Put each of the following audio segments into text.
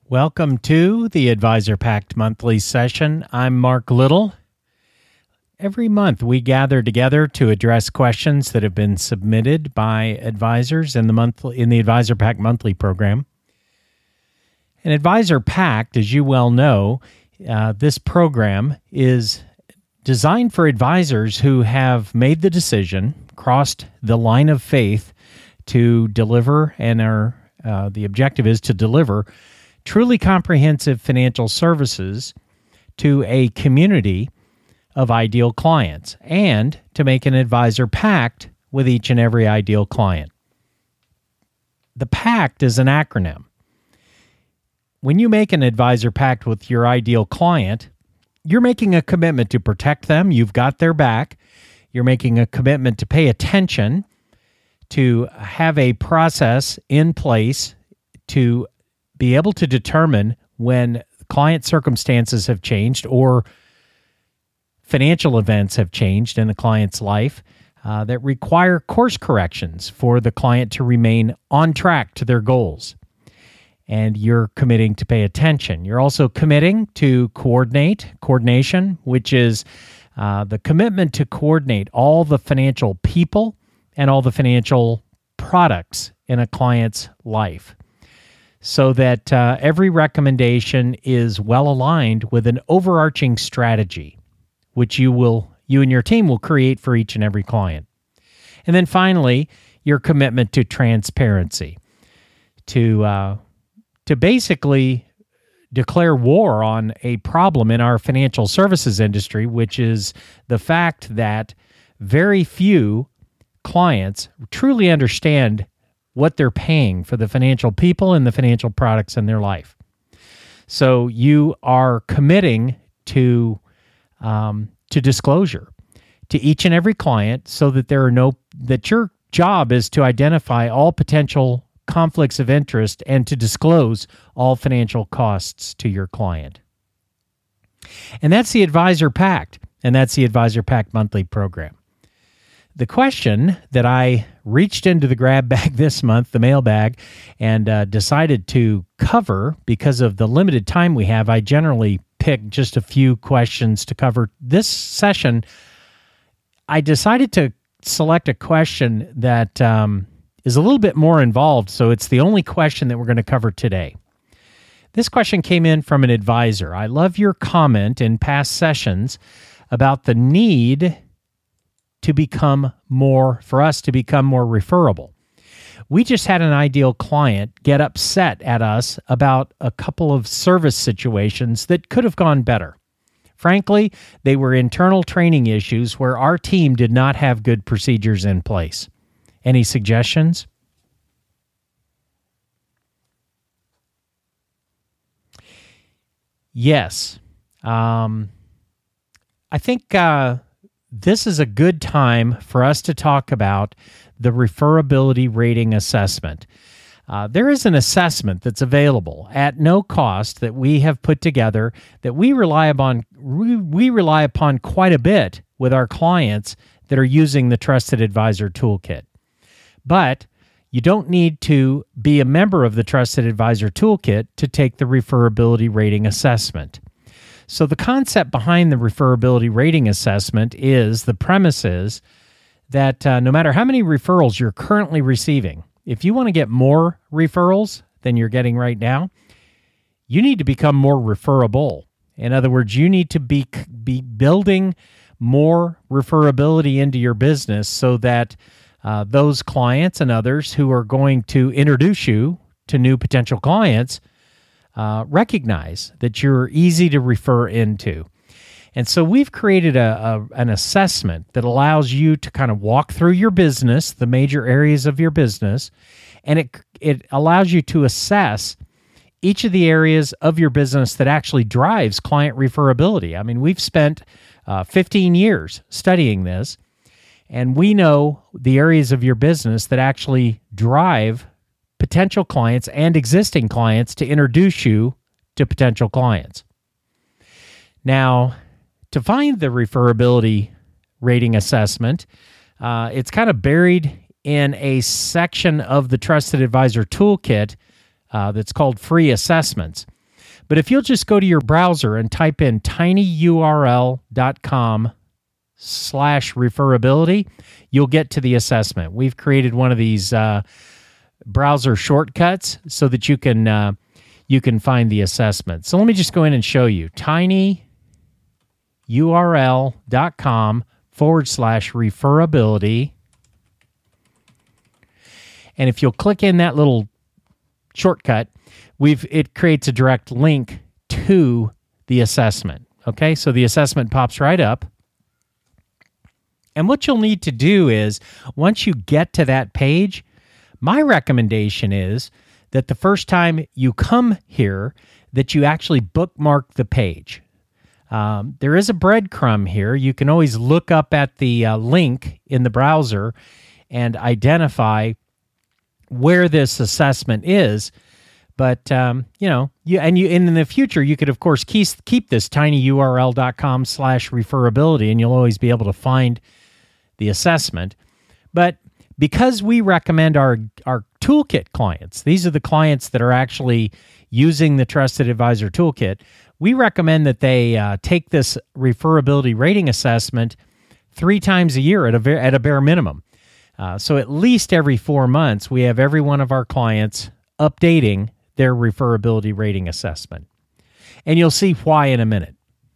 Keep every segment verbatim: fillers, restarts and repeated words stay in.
Welcome to the Advisor Pact monthly session. I'm Mark Little. Every month we gather together to address questions that have been submitted by advisors in the month in the Advisor Pact monthly program. An Advisor Pact, as you well know, uh, this program is designed for advisors who have made the decision, crossed the line of faith to deliver, and are uh, the objective is to deliver truly comprehensive financial services to a community of ideal clients and to make an advisor pact with each and every ideal client. The pact is an acronym. When you make an advisor pact with your ideal client, you're making a commitment to protect them. You've got their back. You're making a commitment to pay attention, to have a process in place to be able to determine when client circumstances have changed or financial events have changed in the client's life uh, that require course corrections for the client to remain on track to their goals. And you're committing to pay attention. You're also committing to coordinate, coordination, which is uh, the commitment to coordinate all the financial people and all the financial products in a client's life, so that uh, every recommendation is well aligned with an overarching strategy, which you will, you and your team will create for each and every client. And then finally, your commitment to transparency, to uh, to basically declare war on a problem in our financial services industry, which is the fact that very few clients truly understand what they're paying for the financial people and the financial products in their life. So you are committing to um, to disclosure to each and every client, so that there are no that your job is to identify all potential conflicts of interest and to disclose all financial costs to your client. And that's the Advisor Pact, and that's the Advisor Pact monthly program. The question that I reached into the grab bag this month, the mailbag, and uh, decided to cover because of the limited time we have, I generally pick just a few questions to cover. This session, I decided to select a question that um, is a little bit more involved, so it's the only question that we're going to cover today. This question came in from an advisor. I love your comment in past sessions about the need to become more, for us to become more referable. We just had an ideal client get upset at us about a couple of service situations that could have gone better. Frankly, they were internal training issues where our team did not have good procedures in place. Any suggestions? Yes. Um, I think uh, this is a good time for us to talk about the referability rating assessment. Uh, there is an assessment that's available at no cost that we have put together that we rely upon. We, we rely upon quite a bit with our clients that are using the Trusted Advisor Toolkit. But you don't need to be a member of the Trusted Advisor Toolkit to take the referability rating assessment. So the concept behind the referability rating assessment is, the premise is that uh, no matter how many referrals you're currently receiving, if you want to get more referrals than you're getting right now, you need to become more referable. In other words, you need to be, be building more referability into your business so that uh, those clients and others who are going to introduce you to new potential clients uh, recognize that you're easy to refer into. And so we've created a, a an assessment that allows you to kind of walk through your business, the major areas of your business, and it it allows you to assess each of the areas of your business that actually drives client referability. I mean, we've spent uh, fifteen years studying this, and we know the areas of your business that actually drive potential clients and existing clients to introduce you to potential clients. Now, to find the referability rating assessment, uh, it's kind of buried in a section of the Trusted Advisor Toolkit uh, that's called Free Assessments. But if you'll just go to your browser and type in tinyurl.com slash referability, you'll get to the assessment. We've created one of these uh, browser shortcuts so that you can uh, you can find the assessment. So let me just go in and show you. tinyurl.com forward slash referability. And if you'll click in that little shortcut, we've it creates a direct link to the assessment. Okay, so the assessment pops right up. And what you'll need to do is, once you get to that page, my recommendation is that the first time you come here, that you actually bookmark the page. Um, there is a breadcrumb here. You can always look up at the uh, link in the browser and identify where this assessment is. But, um, you know, you and you and in the future, you could, of course, keep, keep this tinyurl.com slash referability, and you'll always be able to find the assessment. But because we recommend our, our toolkit clients, these are the clients that are actually using the Trusted Advisor Toolkit, we recommend that they uh, take this referability rating assessment three times a year at a, ver- at a bare minimum. Uh, so at least every four months, we have every one of our clients updating their referability rating assessment. And you'll see why in a minute.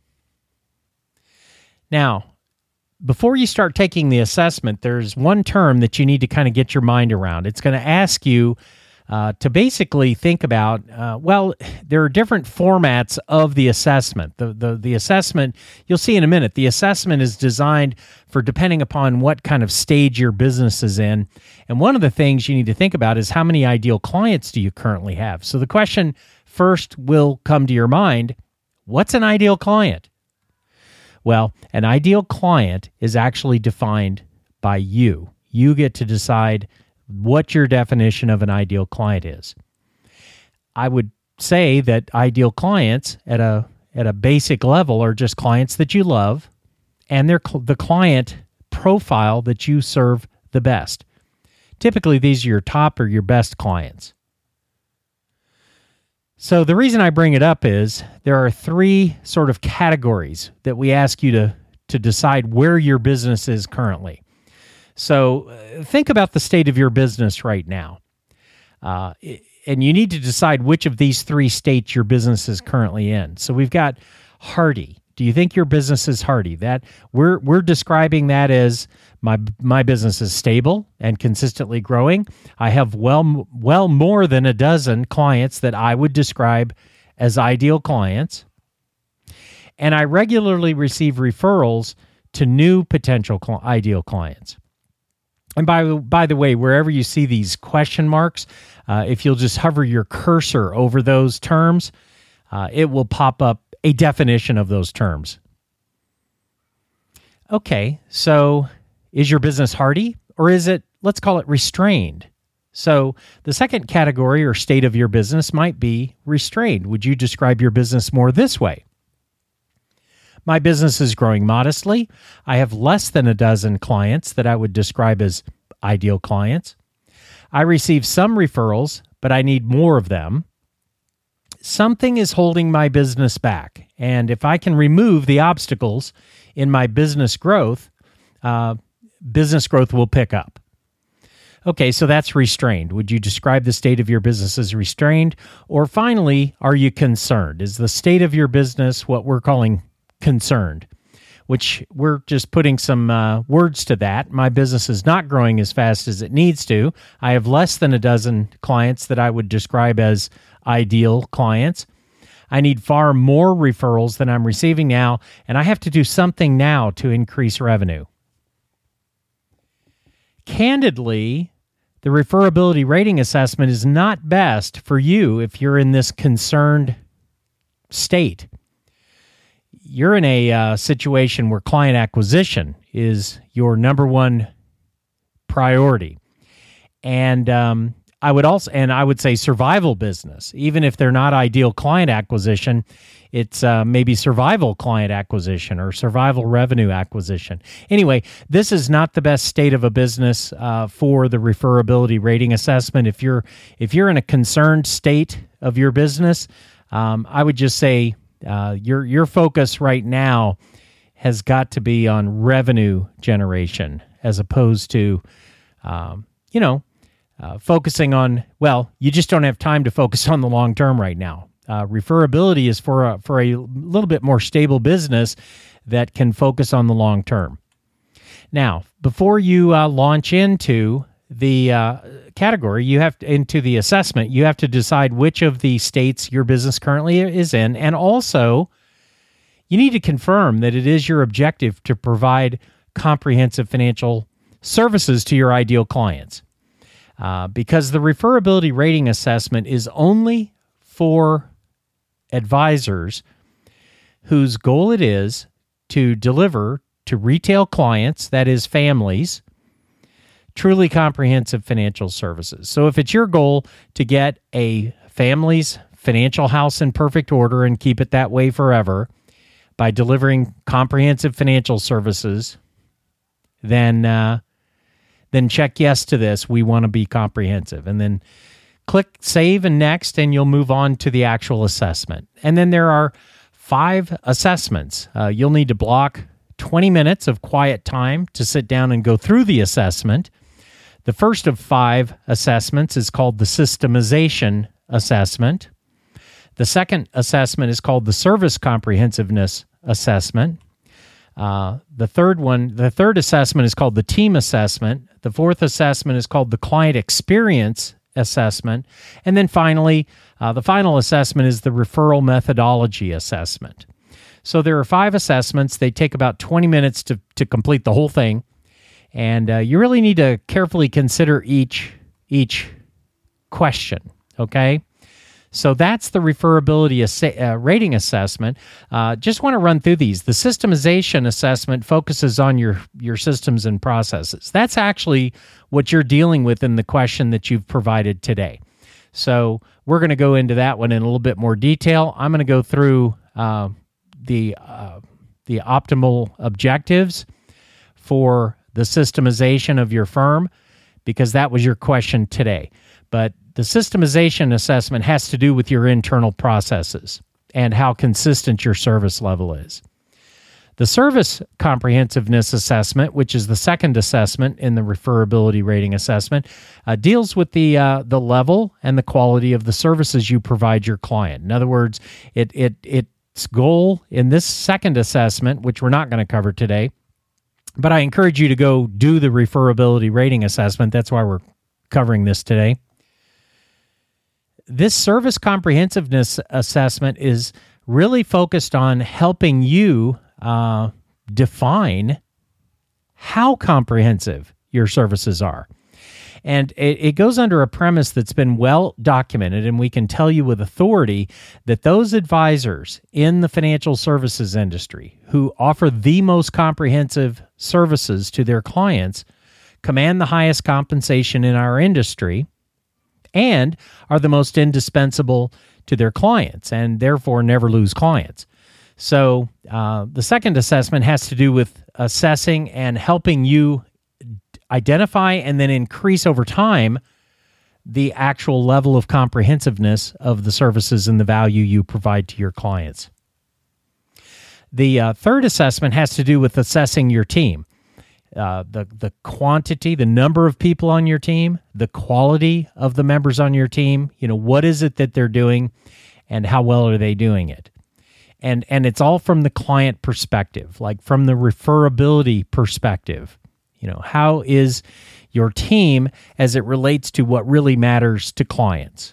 Now, before you start taking the assessment, there's one term that you need to kind of get your mind around. It's going to ask you uh, to basically think about, uh, well, there are different formats of the assessment. The, the, the assessment, you'll see in a minute, the assessment is designed for depending upon what kind of stage your business is in. And one of the things you need to think about is how many ideal clients do you currently have? So the question first will come to your mind, what's an ideal client? Well, an ideal client is actually defined by you. You get to decide what your definition of an ideal client is. I would say that ideal clients at a at a basic level are just clients that you love, and they're cl- the client profile that you serve the best. Typically, these are your top or your best clients. So the reason I bring it up is there are three sort of categories that we ask you to, to decide where your business is currently. So uh, think about the state of your business right now. Uh, and you need to decide which of these three states your business is currently in. So we've got hardy. Do you think your business is hardy? That we're we're describing that as my my business is stable and consistently growing. I have well well more than a dozen clients that I would describe as ideal clients. And I regularly receive referrals to new potential cl- ideal clients. And by, by the way, wherever you see these question marks, uh, if you'll just hover your cursor over those terms, uh, it will pop up a definition of those terms. Okay, so is your business hardy, or is it, let's call it restrained? So the second category or state of your business might be restrained. Would you describe your business more this way? My business is growing modestly. I have less than a dozen clients that I would describe as ideal clients. I receive some referrals, but I need more of them. Something is holding my business back. And if I can remove the obstacles in my business growth, uh, business growth will pick up. Okay, so that's restrained. Would you describe the state of your business as restrained? Or finally, are you concerned? Is the state of your business what we're calling concerned? Which we're just putting some uh, words to that. My business is not growing as fast as it needs to. I have less than a dozen clients that I would describe as ideal clients. I need far more referrals than I'm receiving now, and I have to do something now to increase revenue. Candidly, the referability rating assessment is not best for you if you're in this concerned state. You're in a uh, situation where client acquisition is your number one priority. And um, I would also, and I would say survival business, even if they're not ideal client acquisition, it's uh, maybe survival client acquisition or survival revenue acquisition. Anyway, this is not the best state of a business uh, for the referability rating assessment. If you're if you're in a concerned state of your business, um, I would just say uh, your your focus right now has got to be on revenue generation as opposed to, um, you know, uh, focusing on, well, you just don't have time to focus on the long term right now. Uh, referability is for a, for a little bit more stable business that can focus on the long term. Now, before you uh, launch into the uh, category, you have to, into the assessment, you have to decide which of the states your business currently is in, and also you need to confirm that it is your objective to provide comprehensive financial services to your ideal clients. Uh, because the referability rating assessment is only for advisors whose goal it is to deliver to retail clients, that is families, truly comprehensive financial services. So if it's your goal to get a family's financial house in perfect order and keep it that way forever by delivering comprehensive financial services, then uh, then check yes to this. We want to be comprehensive. And then click Save and Next, and you'll move on to the actual assessment. And then there are five assessments. Uh, you'll need to block twenty minutes of quiet time to sit down and go through the assessment. The first of five assessments is called the systemization assessment. The second assessment is called the service comprehensiveness assessment. Uh, the third one, the third assessment is called the team assessment. The fourth assessment is called the client experience assessment. And then finally, uh, the final assessment is the referral methodology assessment. So there are five assessments. They take about twenty minutes to, to complete the whole thing. And uh, you really need to carefully consider each, each question, okay? So that's the referability ass- uh, rating assessment. Uh, just want to run through these. The systemization assessment focuses on your, your systems and processes. That's actually what you're dealing with in the question that you've provided today. So we're going to go into that one in a little bit more detail. I'm going to go through uh, the uh, the optimal objectives for the systemization of your firm, because that was your question today. But the systemization assessment has to do with your internal processes and how consistent your service level is. The service comprehensiveness assessment, which is the second assessment in the referability rating assessment, uh, deals with the uh, the level and the quality of the services you provide your client. In other words, it it its goal in this second assessment, which we're not going to cover today, but I encourage you to go do the referability rating assessment. That's why we're covering this today. This service comprehensiveness assessment is really focused on helping you uh, define how comprehensive your services are. And it, it goes under a premise that's been well documented, and we can tell you with authority that those advisors in the financial services industry who offer the most comprehensive services to their clients command the highest compensation in our industry and are the most indispensable to their clients and therefore never lose clients. So uh, the second assessment has to do with assessing and helping you identify and then increase over time the actual level of comprehensiveness of the services and the value you provide to your clients. The uh, third assessment has to do with assessing your team. Uh, the the quantity, the number of people on your team, the quality of the members on your team. You know, what is it that they're doing, and how well are they doing it? And and it's all from the client perspective, like from the referability perspective. You know, how is your team as it relates to what really matters to clients?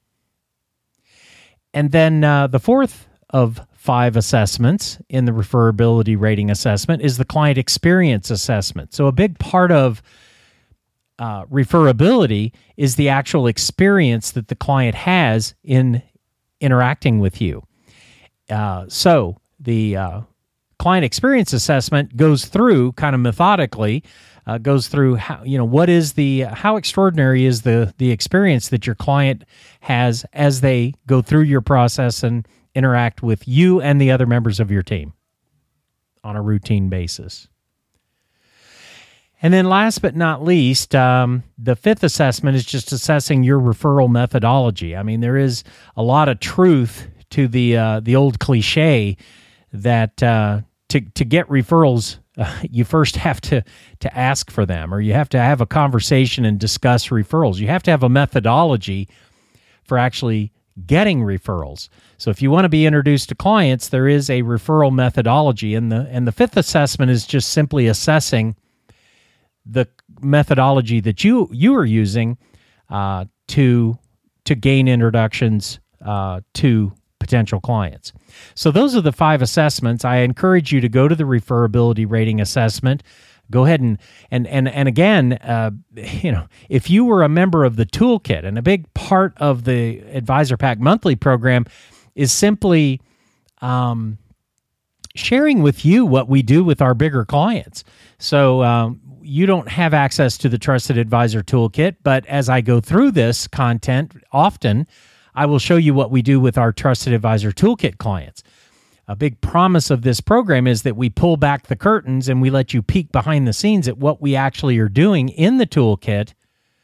And then uh, the fourth of five assessments in the referability rating assessment is the client experience assessment. So a big part of uh, referability is the actual experience that the client has in interacting with you. Uh, so the uh, client experience assessment goes through kind of methodically, uh, goes through how, you know, what is the, how extraordinary is the the experience that your client has as they go through your process and interact with you and the other members of your team on a routine basis. And then last but not least, um, the fifth assessment is just assessing your referral methodology. I mean, there is a lot of truth to the uh, the old cliche that uh, to to get referrals, uh, you first have to to ask for them, or you have to have a conversation and discuss referrals. You have to have a methodology for actually getting referrals. So if you want to be introduced to clients, there is a referral methodology, and the and the fifth assessment is just simply assessing the methodology that you you are using uh, to to gain introductions uh, to potential clients. So those are the five assessments. I encourage you to go to the referability rating assessment. Go ahead and and and and again, uh, you know, if you were a member of the toolkit, and a big part of the Advisor Pack Monthly program is simply um, sharing with you what we do with our bigger clients. So um, you don't have access to the Trusted Advisor Toolkit, but as I go through this content, often I will show you what we do with our Trusted Advisor Toolkit clients. A big promise of this program is that we pull back the curtains and we let you peek behind the scenes at what we actually are doing in the toolkit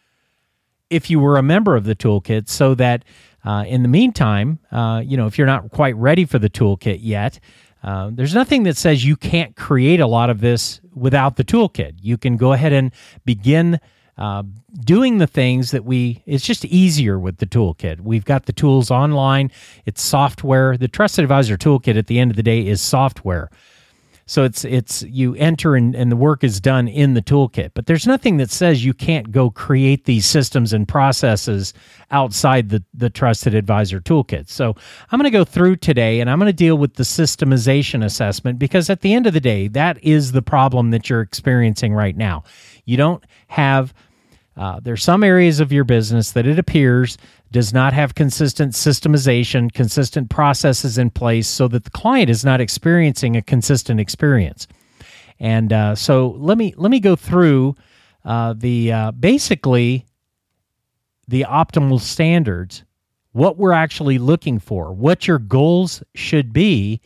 if you were a member of the toolkit, so that uh, in the meantime, uh, you know, if you're not quite ready for the toolkit yet, uh, there's nothing that says you can't create a lot of this without the toolkit. You can go ahead and begin Uh, doing the things that we, it's just easier with the toolkit. We've got the tools online. It's software. The Trusted Advisor Toolkit at the end of the day is software. So it's, it's you enter and, and the work is done in the toolkit. But there's nothing that says you can't go create these systems and processes outside the, the Trusted Advisor Toolkit. So I'm going to go through today and I'm going to deal with the systemization assessment, because at the end of the day, that is the problem that you're experiencing right now. You don't have Uh, there's some areas of your business that it appears does not have consistent systemization, consistent processes in place, so that the client is not experiencing a consistent experience. And uh, so let me let me go through uh, the uh, basically the optimal standards, what we're actually looking for, what your goals should be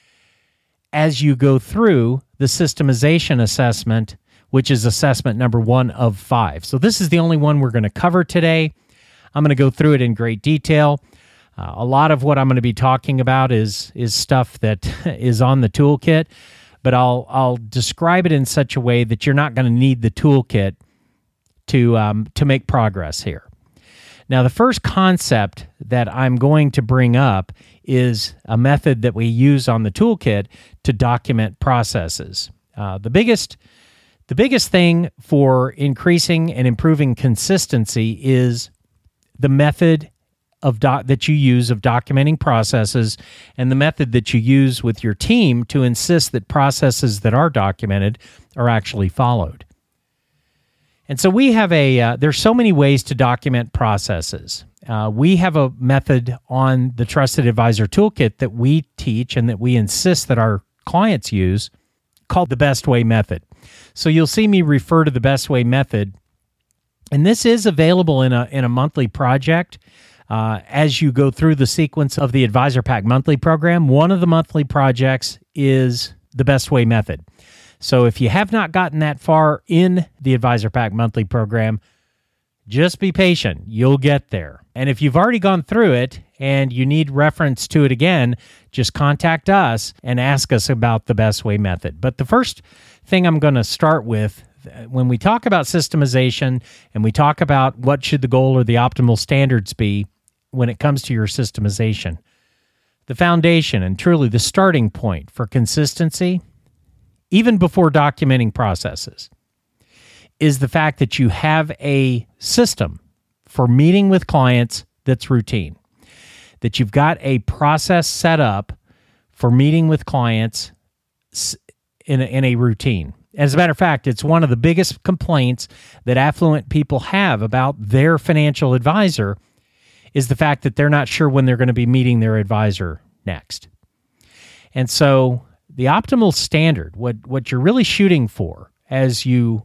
as you go through the systemization assessment, which is assessment number one of five. So this is the only one we're going to cover today. I'm going to go through it in great detail. Uh, a lot of what I'm going to be talking about is is stuff that is on the toolkit, but I'll I'll describe it in such a way that you're not going to need the toolkit to um, to make progress here. Now, the first concept that I'm going to bring up is a method that we use on the toolkit to document processes. Uh, the biggest The biggest thing for increasing and improving consistency is the method of doc- that you use of documenting processes, and the method that you use with your team to insist that processes that are documented are actually followed. And so we have a, uh, there's so many ways to document processes. Uh, we have a method on the Trusted Advisor Toolkit that we teach and that we insist that our clients use, called the Best Way Method. So you'll see me refer to the Best Way Method, and this is available in a in a monthly project. Uh, as you go through the sequence of the Advisor Pack Monthly program, one of the monthly projects is the Best Way Method. So if you have not gotten that far in the Advisor Pack Monthly program, just be patient. You'll get there. And if you've already gone through it and you need reference to it again, just contact us and ask us about the Best Way Method. But the first thing I'm going to start with, when we talk about systemization and we talk about what should the goal or the optimal standards be when it comes to your systemization, the foundation and truly the starting point for consistency, even before documenting processes, is the fact that you have a system for meeting with clients that's routine, that you've got a process set up for meeting with clients in a, in a routine. As a matter of fact, it's one of the biggest complaints that affluent people have about their financial advisor is the fact that they're not sure when they're going to be meeting their advisor next. And so the optimal standard, what, what you're really shooting for as you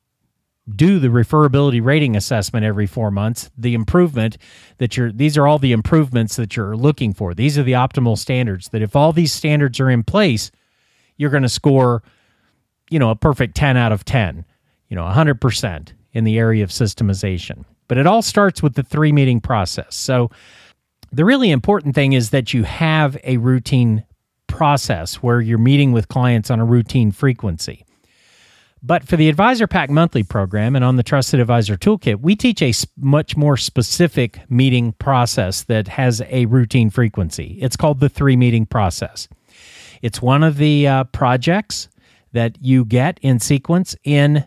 do the referability rating assessment every four months, the improvement that you're, these are all the improvements that you're looking for. These are the optimal standards, that if all these standards are in place, you're going to score, you know, a perfect ten out of ten, you know, one hundred percent in the area of systemization. But it all starts with the three meeting process. So The really important thing is that you have a routine process where you're meeting with clients on a routine frequency. But for the Advisor Pack Monthly program and on the Trusted Advisor Toolkit, we teach a much more specific meeting process that has a routine frequency. It's called the three-meeting process. It's one of the uh, projects that you get in sequence in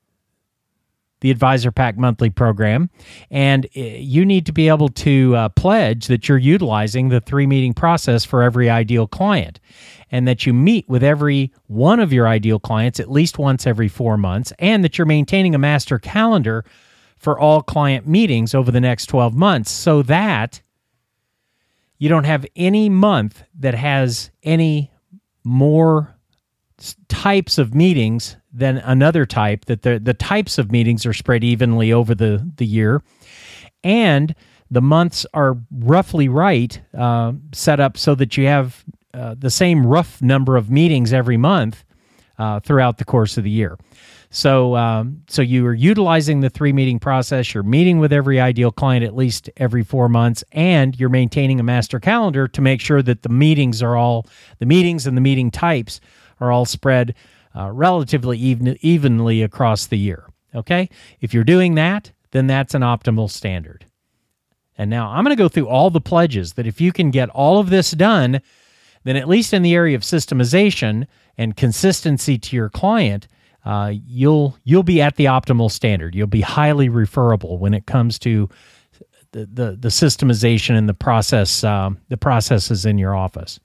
the Advisor Pack Monthly program, and you need to be able to uh, pledge that you're utilizing the three-meeting process for every ideal client, and that you meet with every one of your ideal clients at least once every four months, and that you're maintaining a master calendar for all client meetings over the next twelve months so that you don't have any month that has any more types of meetings than another type, that the, the types of meetings are spread evenly over the, the year, and the months are roughly right, uh, set up so that you have uh, the same rough number of meetings every month uh, throughout the course of the year. So, um, so you are utilizing the three-meeting process, you're meeting with every ideal client at least every four months, and you're maintaining a master calendar to make sure that the meetings are all, the meetings and the meeting types are all spread uh, relatively even, evenly across the year, okay? If you're doing that, then that's an optimal standard. And now I'm going to go through all the pledges that if you can get all of this done, then at least in the area of systemization and consistency to your client, uh, you'll you'll be at the optimal standard. You'll be highly referable when it comes to the the, the systemization and the process um, the processes in your office.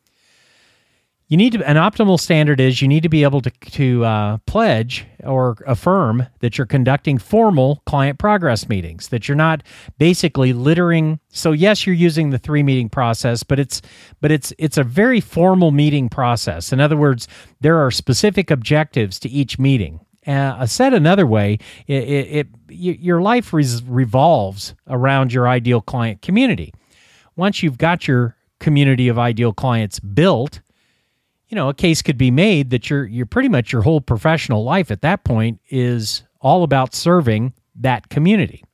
You need to, an optimal standard is you need to be able to, to uh, pledge or affirm that you're conducting formal client progress meetings, that you're not basically littering. So yes, you're using the three-meeting process, but it's but it's it's a very formal meeting process. In other words, there are specific objectives to each meeting. Uh, said another way, it, it, it your life res- revolves around your ideal client community. Once you've got your community of ideal clients built, you know, a case could be made that you're you're pretty much your whole professional life at that point is all about serving that community.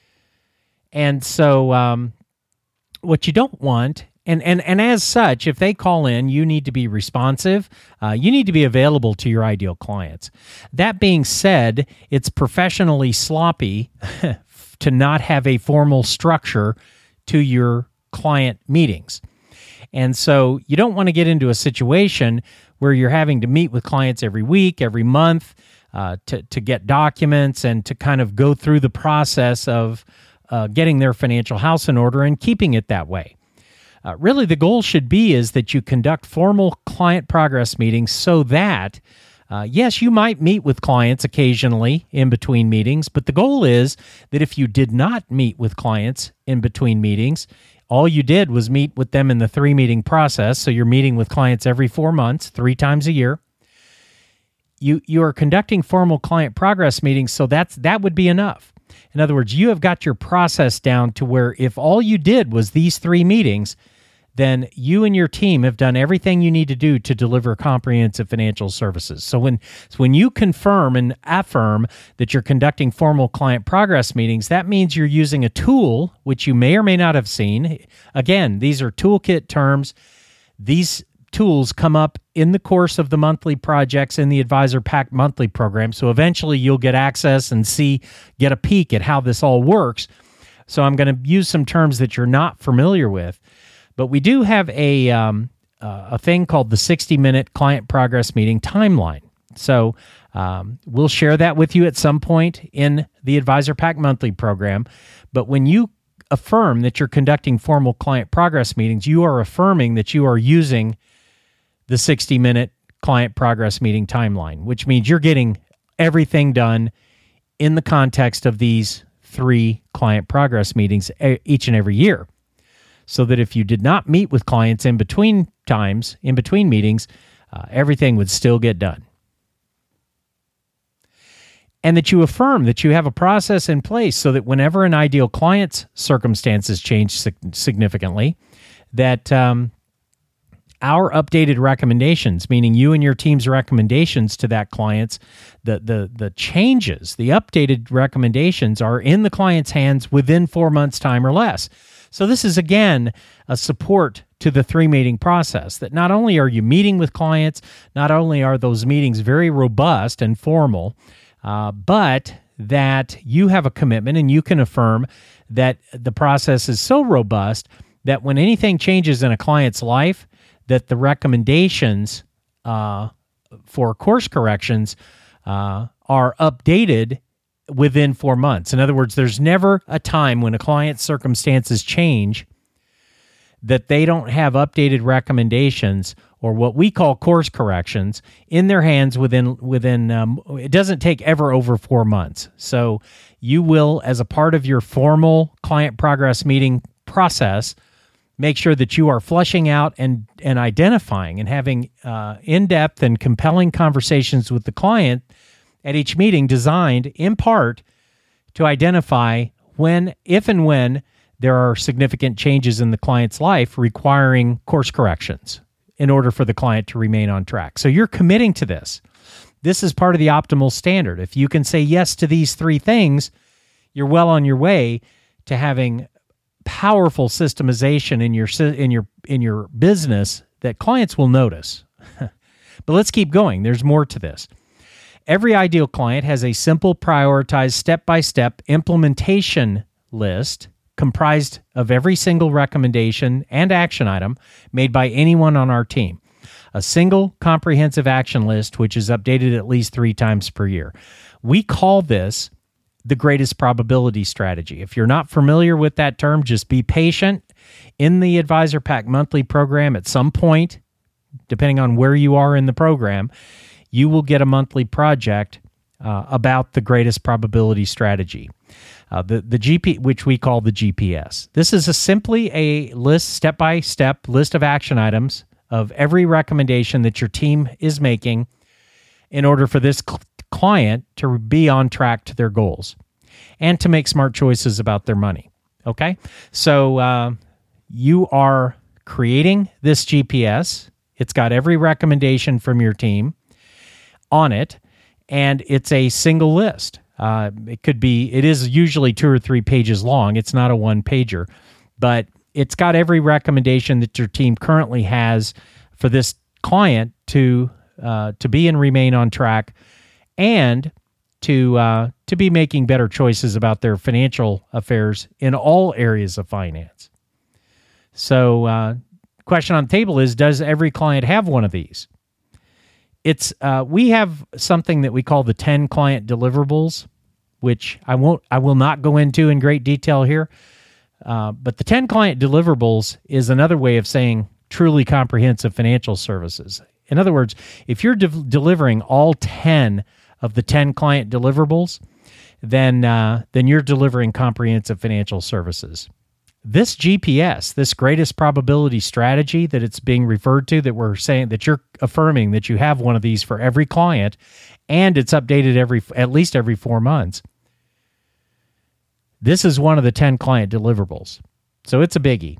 And so um, what you don't want, and, and, and as such, if they call in, you need to be responsive. Uh, you need to be available to your ideal clients. That being said, it's professionally sloppy to not have a formal structure to your client meetings. And so you don't want to get into a situation where you're having to meet with clients every week, every month, uh, to, to get documents and to kind of go through the process of uh, getting their financial house in order and keeping it that way. Uh, really, the goal should be is that you conduct formal client progress meetings so that, uh, yes, you might meet with clients occasionally in between meetings, but the goal is that if you did not meet with clients in between meetings, all you did was meet with them in the three-meeting process, so you're meeting with clients every four months, three times a year. You you are conducting formal client progress meetings, so that's that would be enough. In other words, you have got your process down to where if all you did was these three meetings, then you and your team have done everything you need to do to deliver comprehensive financial services. So when, so when you confirm and affirm that you're conducting formal client progress meetings, that means you're using a tool, which you may or may not have seen. Again, these are toolkit terms. These tools come up in the course of the monthly projects in the Advisor Pack Monthly program. So eventually you'll get access and see, get a peek at how this all works. So I'm going to use some terms that you're not familiar with. But we do have a um, uh, a thing called the sixty-minute client progress meeting timeline. So um, we'll share that with you at some point in the Advisor Pack Monthly program. But when you affirm that you're conducting formal client progress meetings, you are affirming that you are using the sixty-minute client progress meeting timeline, which means you're getting everything done in the context of these three client progress meetings each and every year. So that if you did not meet with clients in between times, in between meetings, uh, everything would still get done. And that you affirm that you have a process in place so that whenever an ideal client's circumstances change significantly, that um, our updated recommendations, meaning you and your team's recommendations to that client's, the, the, the changes, the updated recommendations are in the client's hands within four months' time or less. So this is, again, a support to the three-meeting process, that not only are you meeting with clients, not only are those meetings very robust and formal, uh, but that you have a commitment and you can affirm that the process is so robust that when anything changes in a client's life, that the recommendations uh, for course corrections uh, are updated within four months. In other words, there's never a time when a client's circumstances change that they don't have updated recommendations, or what we call course corrections, in their hands within, within um, it doesn't take ever over four months. So you will, as a part of your formal client progress meeting process, make sure that you are fleshing out and, and identifying and having uh, in-depth and compelling conversations with the client at each meeting, designed in part to identify when, if and when, there are significant changes in the client's life requiring course corrections in order for the client to remain on track. So you're committing to this. This is part of the optimal standard. If you can say yes to these three things, you're well on your way to having powerful systemization in your in your in your business that clients will notice. But let's keep going. There's more to this. Every ideal client has a simple, prioritized, step-by-step implementation list comprised of every single recommendation and action item made by anyone on our team. A single comprehensive action list, which is updated at least three times per year. We call this the greatest probability strategy. If you're not familiar with that term, just be patient. In the Advisor Pack monthly program, at some point, depending on where you are in the program, you will get a monthly project uh, about the greatest probability strategy. Uh, the the G P, which we call the G P S. This is a simply a list, step-by-step list of action items of every recommendation that your team is making in order for this cl- client to be on track to their goals and to make smart choices about their money. Okay? So uh, you are creating this G P S. It's got every recommendation from your team on it, and it's a single list. Uh, it could be, it is usually two or three pages long. It's not a one pager, but it's got every recommendation that your team currently has for this client to uh, to be and remain on track, and to uh, to be making better choices about their financial affairs in all areas of finance. So, uh, question on the table is: does every client have one of these? It's uh, we have something that we call the ten client deliverables, which I won't, I will not go into in great detail here. Uh, but the ten client deliverables is another way of saying truly comprehensive financial services. In other words, if you're de- delivering all ten of the ten client deliverables, then uh, then you're delivering comprehensive financial services. This G P S, this greatest probability strategy that it's being referred to, that we're saying that you're affirming that you have one of these for every client, and it's updated every at least every four months. This is one of the ten client deliverables. So it's a biggie.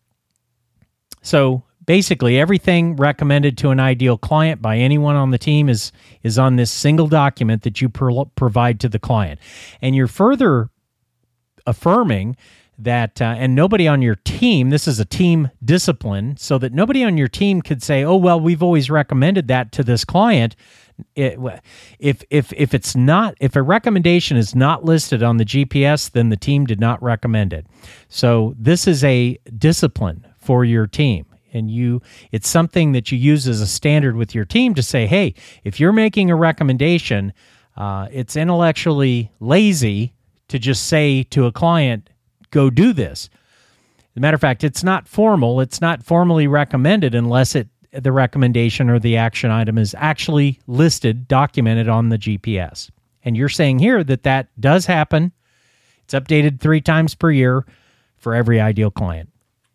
So basically, everything recommended to an ideal client by anyone on the team is, is on this single document that you pro- provide to the client. And you're further affirming that, uh, and nobody on your team, this is a team discipline, so that nobody on your team could say, oh, well, we've always recommended that to this client. It, if if if it's not, if a recommendation is not listed on the G P S, then the team did not recommend it. So this is a discipline for your team, and you it's something that you use as a standard with your team to say, hey, if you're making a recommendation, uh, it's intellectually lazy to just say to a client, go do this. As a matter of fact, it's not formal. It's not formally recommended unless it the recommendation or the action item is actually listed, documented on the G P S. And you're saying here that that does happen. It's updated three times per year for every ideal client.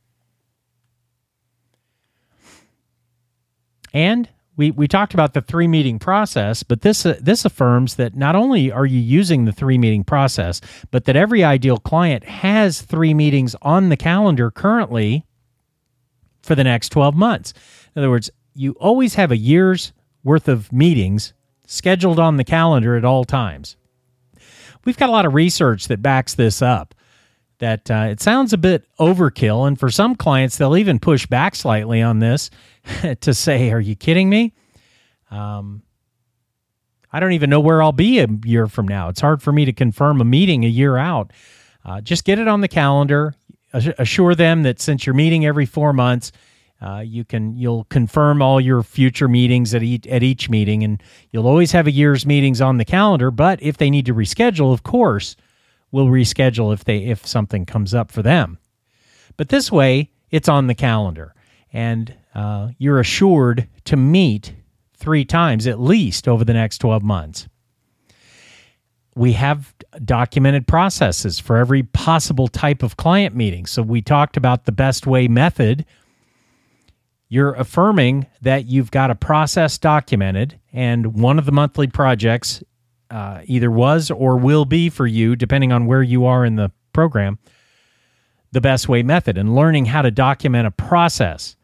And we, we talked about the three-meeting process, but this uh, this affirms that not only are you using the three-meeting process, but that every ideal client has three meetings on the calendar currently for the next twelve months. In other words, you always have a year's worth of meetings scheduled on the calendar at all times. We've got a lot of research that backs this up, that uh, it sounds a bit overkill. And for some clients, they'll even push back slightly on this to say, are you kidding me? Um, I don't even know where I'll be a year from now. It's hard for me to confirm a meeting a year out. Uh, just get it on the calendar. Assure them that since you're meeting every four months, uh, you can you'll confirm all your future meetings at each at each meeting, and you'll always have a year's meetings on the calendar. But if they need to reschedule, of course, we'll reschedule if they if something comes up for them. But this way, it's on the calendar, and uh, you're assured to meet three times at least over the next twelve months. We have documented processes for every possible type of client meeting. So we talked about the best way method. You're affirming that you've got a process documented, and one of the monthly projects uh, either was or will be for you, depending on where you are in the program, the best way method, and learning how to document a process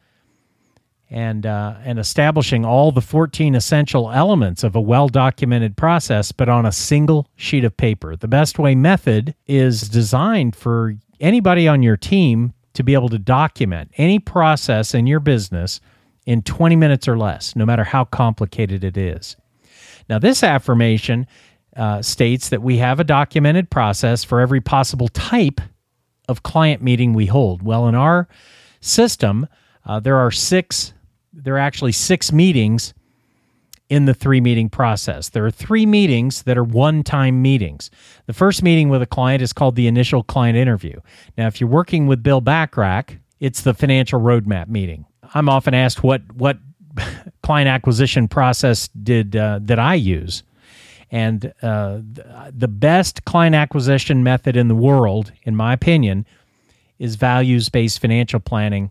and uh, and establishing all the fourteen essential elements of a well-documented process, but on a single sheet of paper. The best way method is designed for anybody on your team to be able to document any process in your business in twenty minutes or less, no matter how complicated it is. Now, this affirmation uh, states that we have a documented process for every possible type of client meeting we hold. Well, in our system, uh, there are six, there are actually six meetings in the three-meeting process. There are three meetings that are one-time meetings. The first meeting with a client is called the initial client interview. Now, if you're working with Bill Bachrach, it's the financial roadmap meeting. I'm often asked what what client acquisition process did uh, that I use. And uh, the best client acquisition method in the world, in my opinion, is values-based financial planning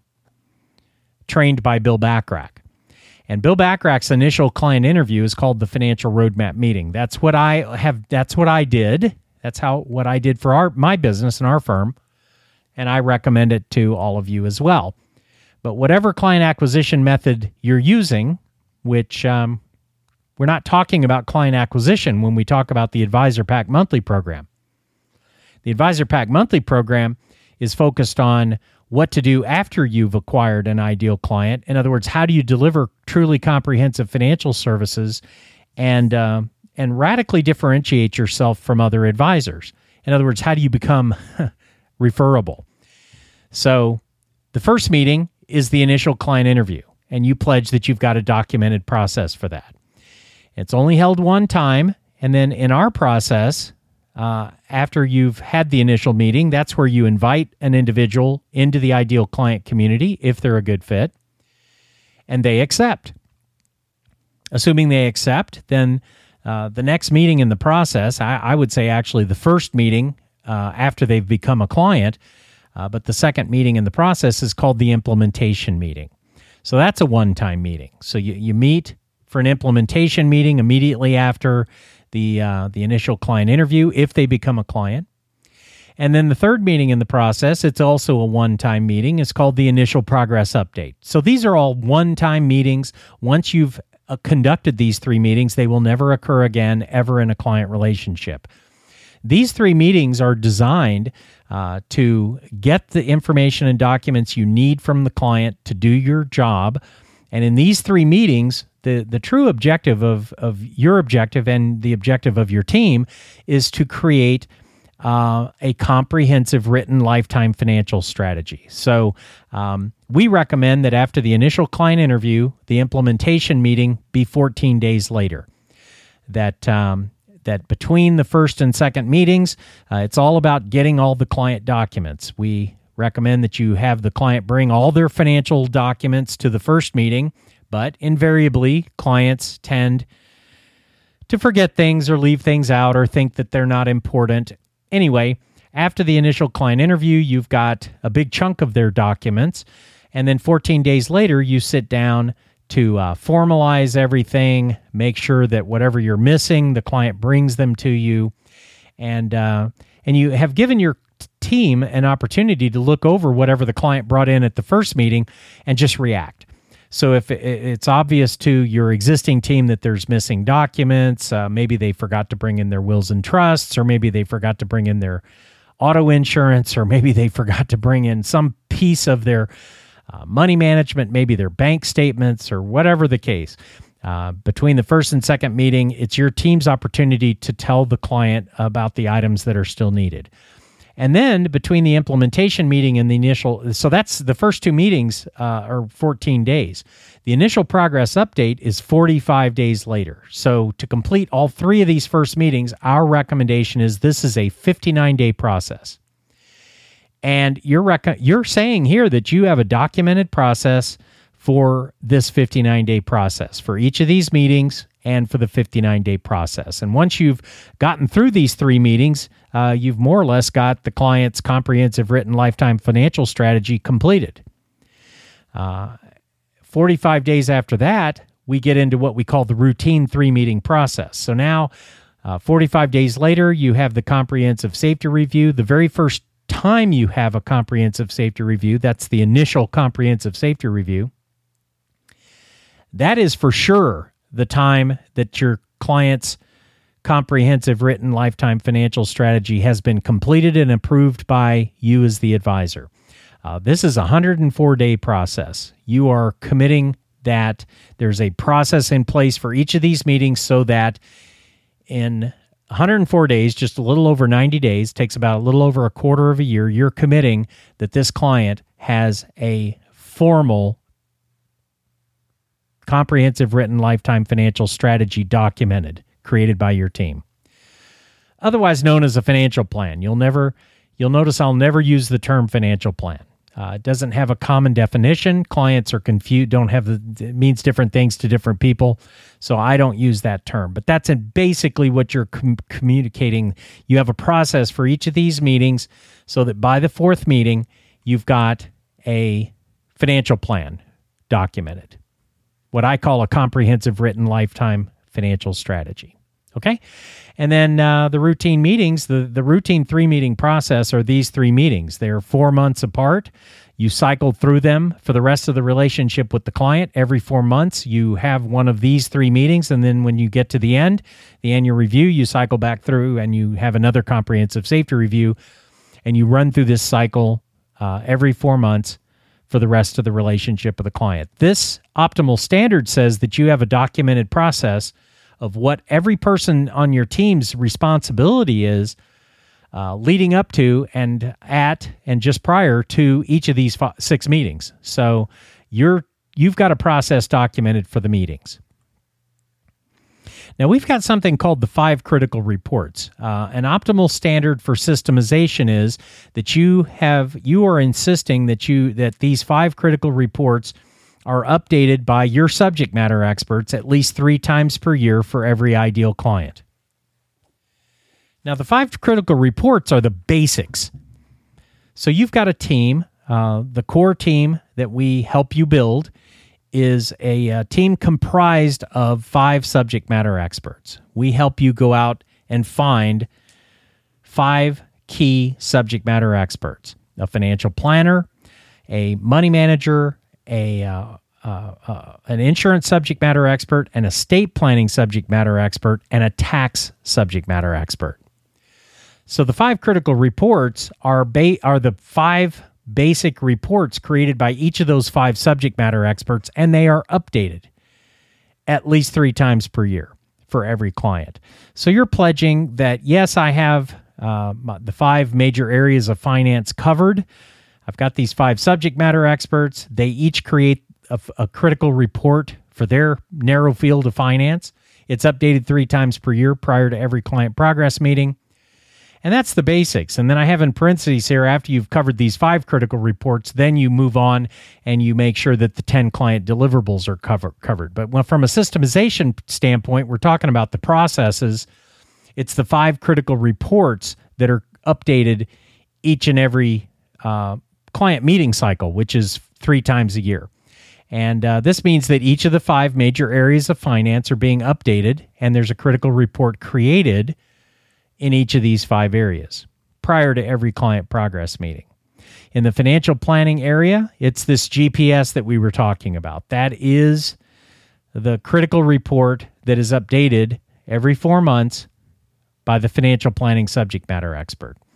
trained by Bill Bachrach. And Bill Bachrach's initial client interview is called the financial roadmap meeting. That's what I have. That's what I did. That's how what I did for our my business and our firm, and I recommend it to all of you as well. But whatever client acquisition method you're using, which um, we're not talking about client acquisition when we talk about the Advisor Pack Monthly program. The Advisor Pack Monthly program is focused on what to do after you've acquired an ideal client. In other words, how do you deliver truly comprehensive financial services and uh, and radically differentiate yourself from other advisors? In other words, how do you become referable? So the first meeting is the initial client interview, and you pledge that you've got a documented process for that. It's only held one time, and then in our process, Uh, after you've had the initial meeting, that's where you invite an individual into the ideal client community if they're a good fit, and they accept. Assuming they accept, then uh, the next meeting in the process, I, I would say actually the first meeting uh, after they've become a client, uh, but the second meeting in the process is called the implementation meeting. So that's a one-time meeting. So you, you meet for an implementation meeting immediately after the uh, the initial client interview if they become a client. And then the third meeting in the process, it's also a one-time meeting. It's called the initial progress update. So these are all one-time meetings. Once you've uh, conducted these three meetings, they will never occur again ever in a client relationship. These three meetings are designed uh, to get the information and documents you need from the client to do your job. And in these three meetings, the, the true objective of, of your objective and the objective of your team is to create uh, a comprehensive written lifetime financial strategy. So um, we recommend that after the initial client interview, the implementation meeting be fourteen days later. That um, that between the first and second meetings, uh, it's all about getting all the client documents. We recommend that you have the client bring all their financial documents to the first meeting, but invariably, clients tend to forget things or leave things out or think that they're not important. Anyway, after the initial client interview, you've got a big chunk of their documents, and then fourteen days later, you sit down to uh, formalize everything, make sure that whatever you're missing, the client brings them to you, and uh, and you have given your team an opportunity to look over whatever the client brought in at the first meeting and just react. So if it's obvious to your existing team that there's missing documents, uh, maybe they forgot to bring in their wills and trusts, or maybe they forgot to bring in their auto insurance, or maybe they forgot to bring in some piece of their uh, money management, maybe their bank statements, or whatever the case. Uh, between the first and second meeting, it's your team's opportunity to tell the client about the items that are still needed. And then between the implementation meeting and the initial, so that's the first two meetings uh, are fourteen days. The initial progress update is forty-five days later. So to complete all three of these first meetings, our recommendation is this is a fifty-nine day process. And you're rec- you're saying here that you have a documented process for this fifty-nine day process for each of these meetings and for the fifty-nine day process. And once you've gotten through these three meetings, uh, you've more or less got the client's comprehensive written lifetime financial strategy completed. Uh, forty-five days after that, we get into what we call the routine three meeting process. So now, uh, forty-five days later, you have the comprehensive safety review. The very first time you have a comprehensive safety review, that's the initial comprehensive safety review. That is for sure the time that your client's comprehensive written lifetime financial strategy has been completed and approved by you as the advisor. Uh, this is a one hundred four day process. You are committing that there's a process in place for each of these meetings so that in one hundred four days, just a little over ninety days, takes about a little over a quarter of a year, you're committing that this client has a formal comprehensive written lifetime financial strategy documented, created by your team. Otherwise known as a financial plan. You'll never, you'll notice I'll never use the term financial plan. Uh, it doesn't have a common definition. Clients are confused, don't have the, it means different things to different people. So I don't use that term, but that's basically what you're com- communicating. You have a process for each of these meetings so that by the fourth meeting, you've got a financial plan documented. What I call a comprehensive written lifetime financial strategy. Okay? And then uh, the routine meetings, the, the routine three-meeting process are these three meetings. They're four months apart. You cycle through them for the rest of the relationship with the client. Every four months, you have one of these three meetings, and then when you get to the end, the annual review, you cycle back through and you have another comprehensive safety review, and you run through this cycle uh, every four months for the rest of the relationship of the client. This optimal standard says that you have a documented process of what every person on your team's responsibility is uh, leading up to and at and just prior to each of these five, six meetings. So you're, you've got a process documented for the meetings. Now, we've got something called the five critical reports. Uh, an optimal standard for systemization is that you have you are insisting that you that these five critical reports are updated by your subject matter experts at least three times per year for every ideal client. Now, the five critical reports are the basics. So you've got a team, uh, the core team that we help you build is a, a team comprised of five subject matter experts. We help you go out and find five key subject matter experts: a financial planner, a money manager, a uh, uh, uh, an insurance subject matter expert, an estate planning subject matter expert, and a tax subject matter expert. So the five critical reports are ba- are the five basic reports created by each of those five subject matter experts, and they are updated at least three times per year for every client. So you're pledging that, yes, I have uh, the five major areas of finance covered. I've got these five subject matter experts. They each create a, a critical report for their narrow field of finance. It's updated three times per year prior to every client progress meeting. And that's the basics. And then I have in parentheses here, after you've covered these five critical reports, then you move on and you make sure that the ten client deliverables are cover, covered. But from a systemization standpoint, we're talking about the processes. It's the five critical reports that are updated each and every uh, client meeting cycle, which is three times a year. And uh, this means that each of the five major areas of finance are being updated, and there's a critical report created in each of these five areas prior to every client progress meeting. In the financial planning area, it's this G P S that we were talking about. That is the critical report that is updated every four months by the financial planning subject matter expert.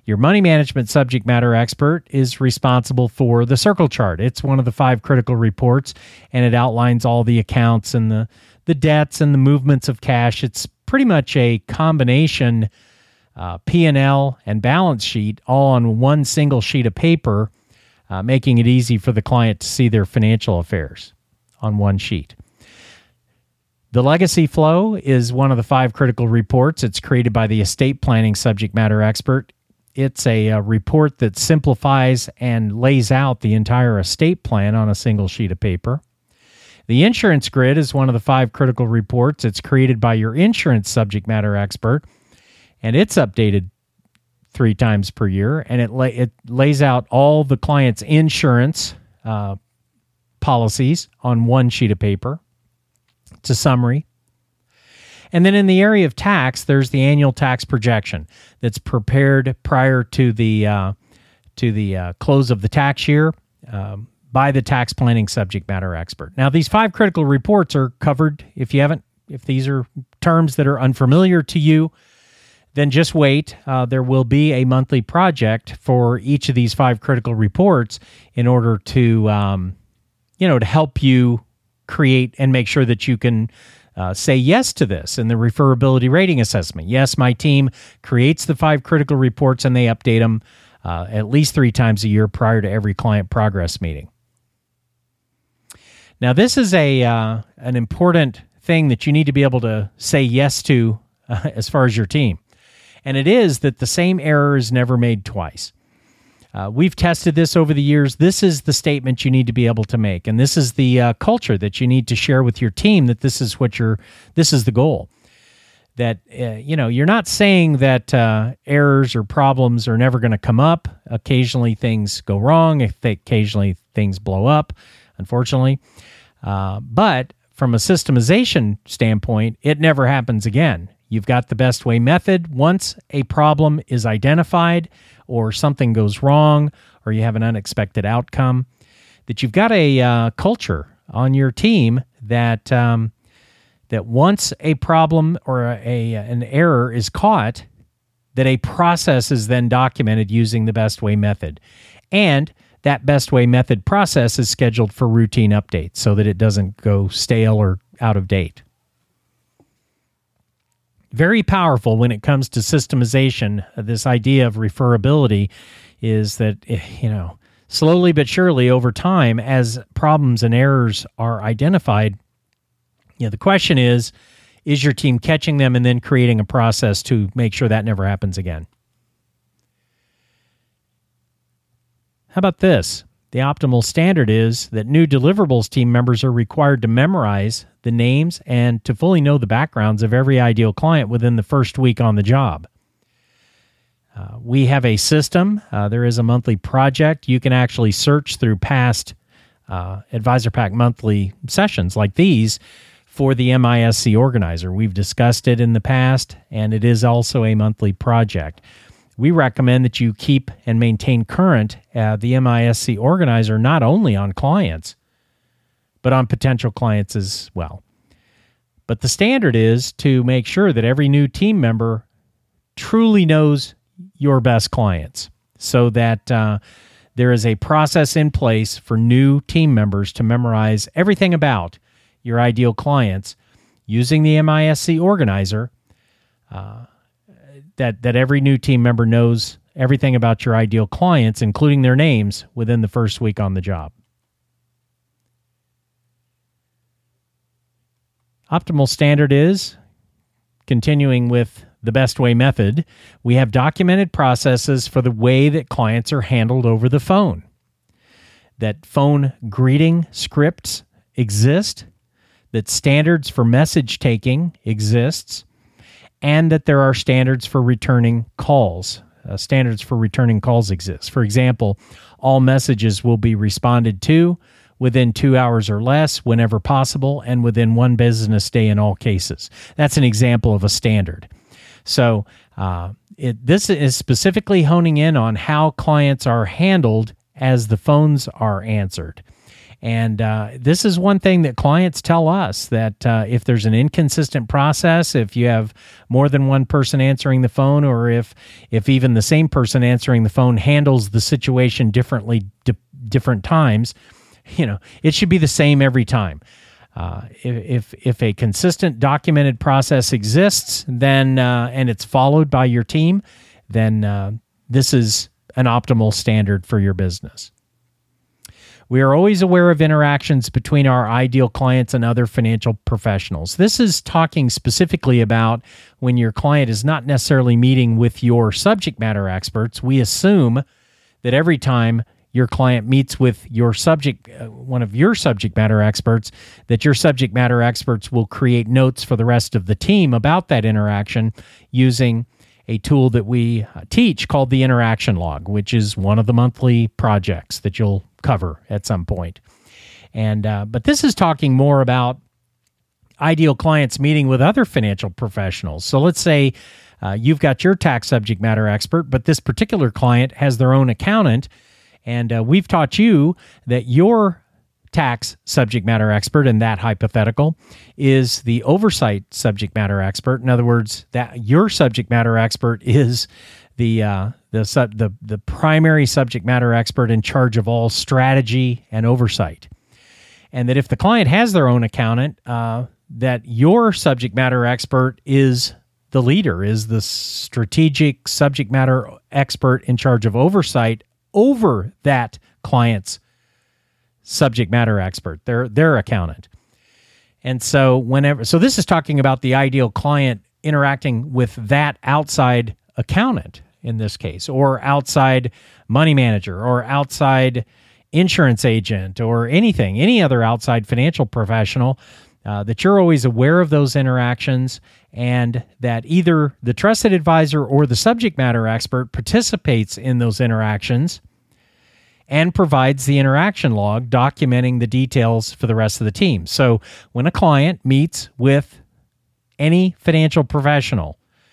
Your money management subject matter expert is responsible for the circle chart. It's one of the five critical reports, and it outlines all the accounts and the, the debts and the movements of cash. It's pretty much a combination uh, P and L and balance sheet all on one single sheet of paper, uh, making it easy for the client to see their financial affairs on one sheet. The legacy flow is one of the five critical reports. It's created by the estate planning subject matter expert. It's a, a report that simplifies and lays out the entire estate plan on a single sheet of paper. The insurance grid is one of the five critical reports. It's created by your insurance subject matter expert, and it's updated three times per year, and it, lay, it lays out all the client's insurance uh, policies on one sheet of paper. It's a summary. And then in the area of tax, there's the annual tax projection that's prepared prior to the uh, to the uh, close of the tax year um, by the tax planning subject matter expert. Now, these five critical reports are covered. If you haven't, if these are terms that are unfamiliar to you, then just wait. Uh, there will be a monthly project for each of these five critical reports in order to, um, you know, to help you create and make sure that you can Uh, say yes to this in the referability rating assessment. Yes, my team creates the five critical reports and they update them uh, at least three times a year prior to every client progress meeting. Now, this is a uh, an important thing that you need to be able to say yes to uh, as far as your team. And it is that the same error is never made twice. Uh, we've tested this over the years. This is the statement you need to be able to make, and this is the uh, culture that you need to share with your team. That this is what you're. This is the goal. That uh, you know, you're not saying that uh, errors or problems are never going to come up. Occasionally, things go wrong. Occasionally, things blow up. Unfortunately, uh, but from a systemization standpoint, it never happens again. You've got the best way method. Once a problem is identified, or something goes wrong, or you have an unexpected outcome, that you've got a uh, culture on your team that um, that once a problem or a, a an error is caught, that a process is then documented using the best way method, and that best way method process is scheduled for routine updates so that it doesn't go stale or out of date. Very powerful when it comes to systemization. This idea of referability is that, you know, slowly but surely over time, as problems and errors are identified, you know, the question is, is your team catching them and then creating a process to make sure that never happens again? How about this? The optimal standard is that new deliverables team members are required to memorize the names and to fully know the backgrounds of every ideal client within the first week on the job. Uh, we have a system. Uh, there is a monthly project. You can actually search through past uh, Advisor Pack monthly sessions like these for the M I S C organizer. We've discussed it in the past, and it is also a monthly project. We recommend that you keep and maintain current uh, the M I S C organizer not only on clients, but on potential clients as well. But the standard is to make sure that every new team member truly knows your best clients, so that uh, there is a process in place for new team members to memorize everything about your ideal clients using the M I S C organizer. Uh, that that every new team member knows everything about your ideal clients, including their names, within the first week on the job. Optimal standard is, continuing with the best way method, we have documented processes for the way that clients are handled over the phone. That phone greeting scripts exist, that standards for message taking exists, and that there are standards for returning calls. Uh, standards for returning calls exist. For example, all messages will be responded to within two hours or less whenever possible, and within one business day in all cases. That's an example of a standard. So uh, it, this is specifically honing in on how clients are handled as the phones are answered. And uh, this is one thing that clients tell us, that uh, if there's an inconsistent process, if you have more than one person answering the phone, or if if even the same person answering the phone handles the situation differently di- different times, you know, it should be the same every time. Uh, if if a consistent documented process exists, then uh, and it's followed by your team, then uh, this is an optimal standard for your business. We are always aware of interactions between our ideal clients and other financial professionals. This is talking specifically about when your client is not necessarily meeting with your subject matter experts. We assume that every time your client meets with your subject, uh, one of your subject matter experts, that your subject matter experts will create notes for the rest of the team about that interaction using a tool that we teach called the Interaction Log, which is one of the monthly projects that you'll cover at some point. And uh, but this is talking more about ideal clients meeting with other financial professionals. So let's say uh, you've got your tax subject matter expert, but this particular client has their own accountant, and uh, we've taught you that your tax subject matter expert in that hypothetical is the oversight subject matter expert. In other words, that your subject matter expert is the uh, the sub, the the primary subject matter expert in charge of all strategy and oversight. And that if the client has their own accountant, uh, that your subject matter expert is the leader, is the strategic subject matter expert in charge of oversight over that client's subject matter expert, their their accountant. And so whenever, so this is talking about the ideal client interacting with that outside accountant in this case, or outside money manager, or outside insurance agent, or anything, any other outside financial professional, uh, that you're always aware of those interactions, and that either the trusted advisor or the subject matter expert participates in those interactions and provides the interaction log documenting the details for the rest of the team. So when a client meets with any financial professional,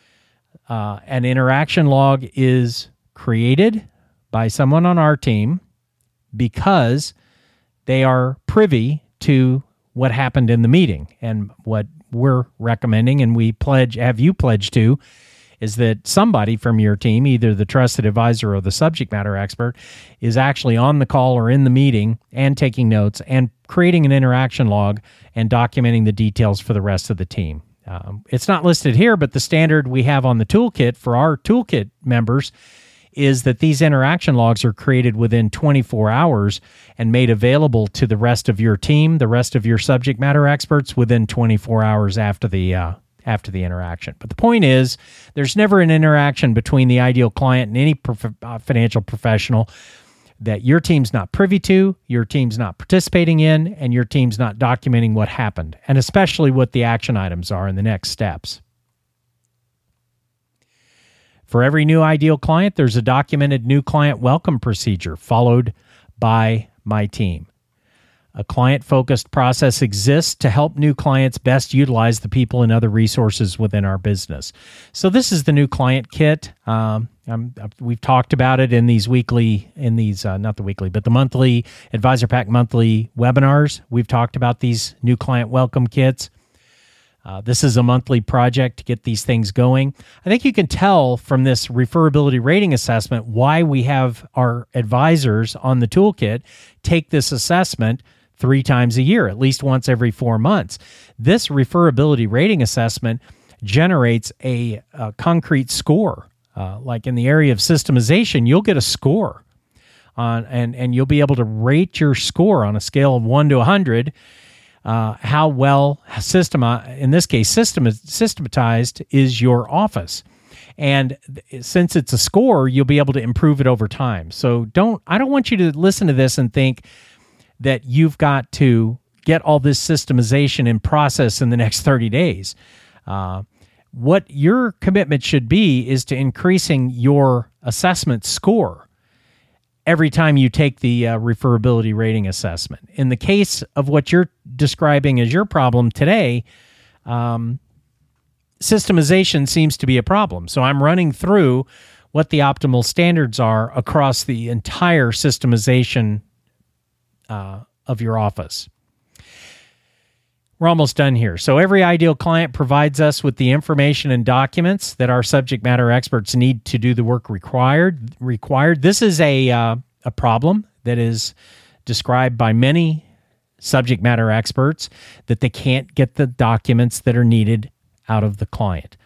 uh, an interaction log is created by someone on our team because they are privy to what happened in the meeting. And what we're recommending, and we pledge, have you pledged to, is that somebody from your team, either the trusted advisor or the subject matter expert, is actually on the call or in the meeting and taking notes and creating an interaction log and documenting the details for the rest of the team. Um, it's not listed here, but the standard we have on the toolkit for our toolkit members is that these interaction logs are created within twenty-four hours and made available to the rest of your team, the rest of your subject matter experts, within twenty-four hours after the uh, after the interaction. But the point is, there's never an interaction between the ideal client and any prof- uh, financial professional that your team's not privy to, your team's not participating in, and your team's not documenting what happened, and especially what the action items are in the next steps. For every new ideal client, there's a documented new client welcome procedure followed by my team. A client-focused process exists to help new clients best utilize the people and other resources within our business. So this is the new client kit. Um, I'm, we've talked about it in these weekly, in these, uh, not the weekly, but the monthly Advisor Pack monthly webinars. We've talked about these new client welcome kits. Uh, this is a monthly project to get these things going. I think you can tell from this referability rating assessment why we have our advisors on the toolkit take this assessment three times a year, at least once every four months. This referability rating assessment generates a, a concrete score. Uh, like in the area of systemization, you'll get a score on, and, and you'll be able to rate your score on a scale of one to one hundred. Uh, how well system, in this case, system, systematized is your office. And since it's a score, you'll be able to improve it over time. So don't, I don't want you to listen to this and think that you've got to get all this systemization in process in the next thirty days. Uh, what your commitment should be is to increasing your assessment score every time you take the uh, referability rating assessment. In the case of what you're describing as your problem today, um, systemization seems to be a problem. So I'm running through what the optimal standards are across the entire systemization uh, of your office. We're almost done here. So every ideal client provides us with the information and documents that our subject matter experts need to do the work required. Required. This is a uh, a problem that is described by many subject matter experts, that they can't get the documents that are needed out of the client.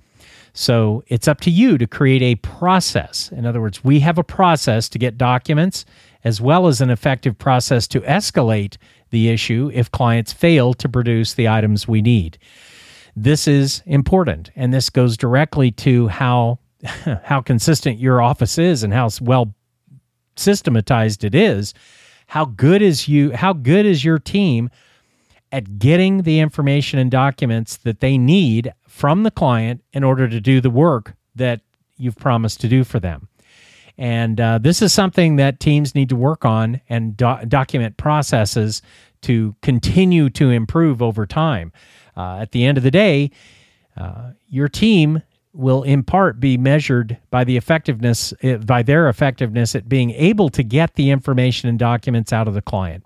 So it's up to you to create a process. In other words, we have a process to get documents, as well as an effective process to escalate the issue if clients fail to produce the items we need. This is important, and this goes directly to how how consistent your office is and how well systematized it is. How good is you? How good is your team at getting the information and documents that they need from the client in order to do the work that you've promised to do for them? And uh, this is something that teams need to work on and do- document processes to continue to improve over time. Uh, at the end of the day, uh, your team will in part be measured by the effectiveness, by their effectiveness at being able to get the information and documents out of the client.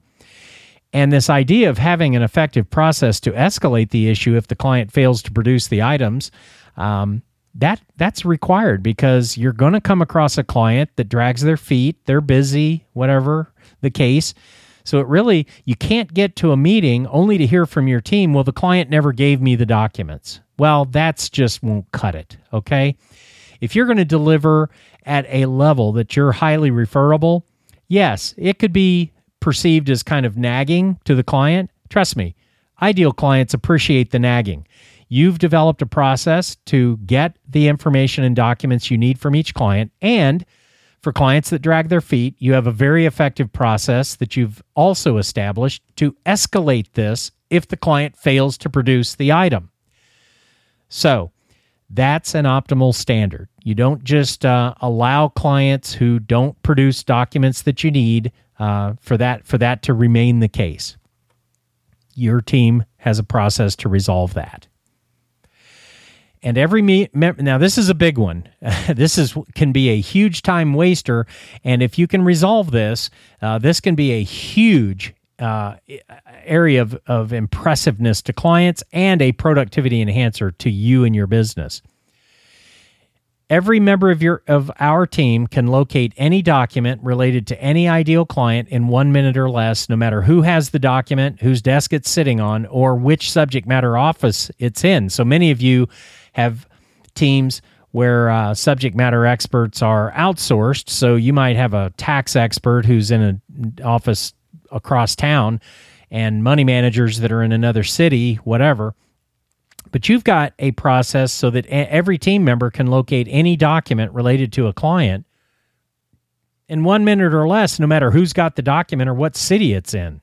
And this idea of having an effective process to escalate the issue if the client fails to produce the items, um, that that's required, because you're going to come across a client that drags their feet, they're busy, whatever the case. So it really, you can't get to a meeting only to hear from your team, well, the client never gave me the documents. Well, that's just won't cut it, okay? If you're going to deliver at a level that you're highly referable, yes, it could be perceived as kind of nagging to the client. Trust me, ideal clients appreciate the nagging. You've developed a process to get the information and documents you need from each client, and for clients that drag their feet, you have a very effective process that you've also established to escalate this if the client fails to produce the item. So that's an optimal standard. You don't just uh, allow clients who don't produce documents that you need uh, for that for that to remain the case. Your team has a process to resolve that. And every me- now this is a big one. This is can be a huge time waster, and if you can resolve this, uh, this can be a huge uh, area of, of impressiveness to clients and a productivity enhancer to you and your business. Every member of your of our team can locate any document related to any ideal client in one minute or less, no matter who has the document, whose desk it's sitting on, or which subject matter office it's in. So many of you have teams where uh, subject matter experts are outsourced. So you might have a tax expert who's in an office across town and money managers that are in another city, whatever. But you've got a process so that every team member can locate any document related to a client in one minute or less, no matter who's got the document or what city it's in.